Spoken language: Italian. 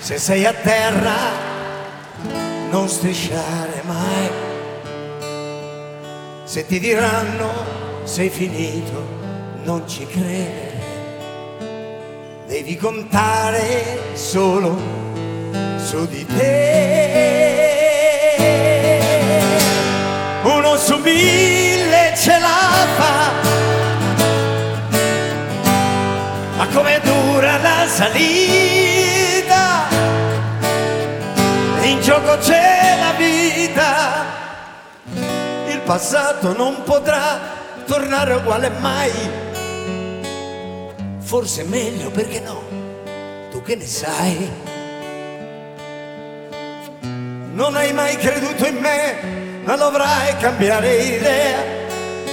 Se sei a terra non strisciare mai. Se ti diranno sei finito non ci credere. Devi contare solo su di te. Uno su 1000 ce la fa. Ma com'è dura la salita, in gioco c'è la vita. Il passato non potrà tornare uguale mai. Forse è meglio, perché no? Tu che ne sai? Non hai mai creduto in me, ma dovrai cambiare idea.